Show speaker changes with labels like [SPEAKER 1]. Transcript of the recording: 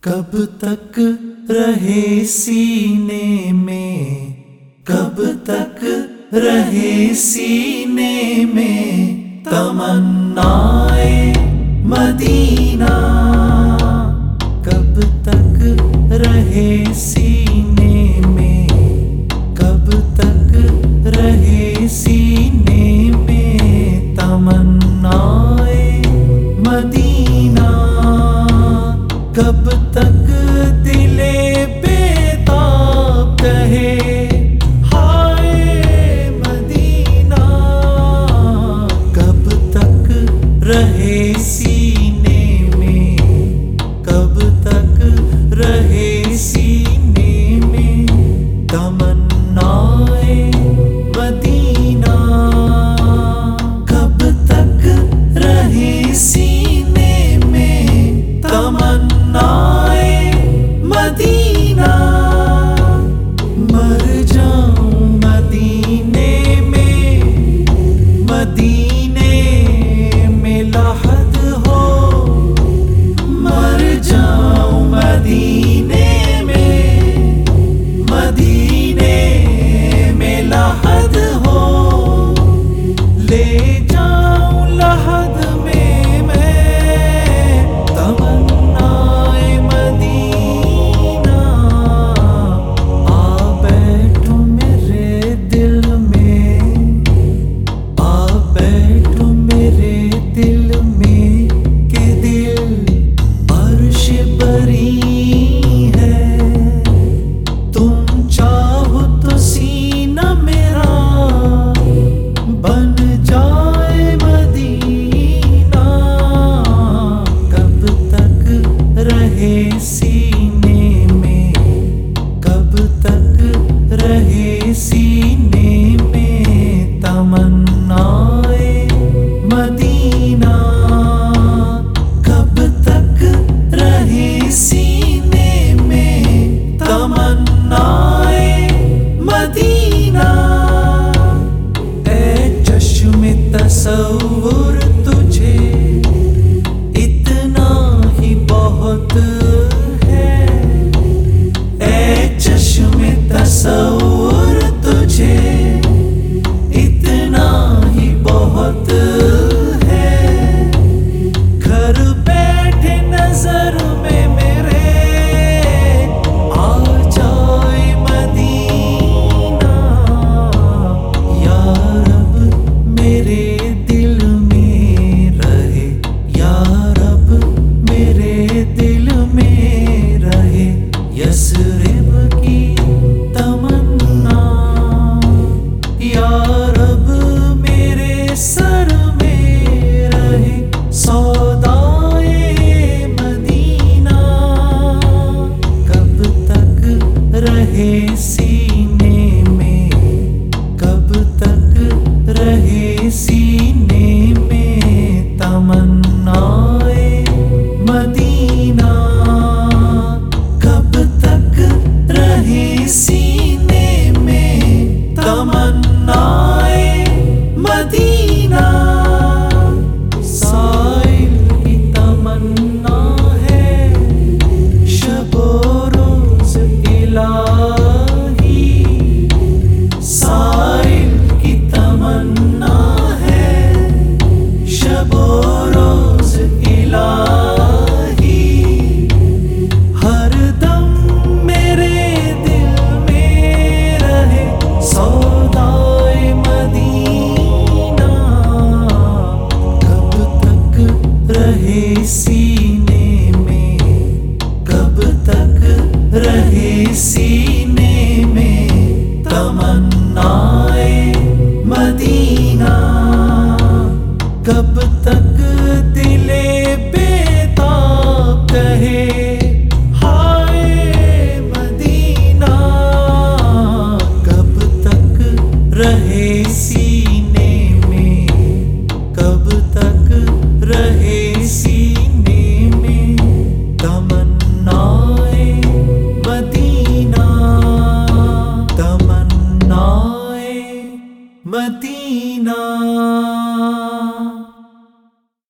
[SPEAKER 1] کب تک رہے سینے میں، کب تک رہے سینے میں تمنائے مدینہ، کب تک رہے سینے میں، کب تک رہے سینے میں تمنائے مدینہ، کب تک دل بیتاب کہے ہائے مدینہ، کب تک رہے سینے میں، کب تک رہے سینے میں تمنائے مدینہ، کب تک رہے سینے میں تمنائے مدینہ، مر جاؤں مدینے میں، مدینے میں لحد ہو، مر جاؤں مدینے میں، مدینے میں لحد ہو، لے جاؤں لحد میں تمنائے مدینہ، آ بیٹھو میرے دل میں، آ بیٹھو میرے دل میں کہ دل عرش بری ہے، تم چاہو تو سینہ میرا بن جائے مدینہ، کب تک رہے سینے میں، کب تک رہے سینے میں تمنائے مدینہ، کب تک رہے سینے میں تمنائے مدینہ، اے چشم تصور تجھے اتنا ہی بہت ہے، اے چشم تصور تجھے اتنا ہی بہت ہے، گھر بیٹھے نظر میں میرے آ جائے مدینہ، یا رب میرے دل میں رہے، یا رب میرے دل میں رہے یثرب کی تمنا، یا رب میرے سر میں رہے سودائے مدینہ، کب تک رہے سینے میں، کب تک رہے سینے میں تمنائے مدینہ، کب تک رہے سینے میں تمنائے مدینہ، سائل کی تمنا ہے شب و روز الہی، سائل کی تمنا ہے شب و روز الہی، ہر دم میرے دل میں رہے سودائے مدینہ، کب تک رہے سینے میں، کب تک رہے سینے میں تمنا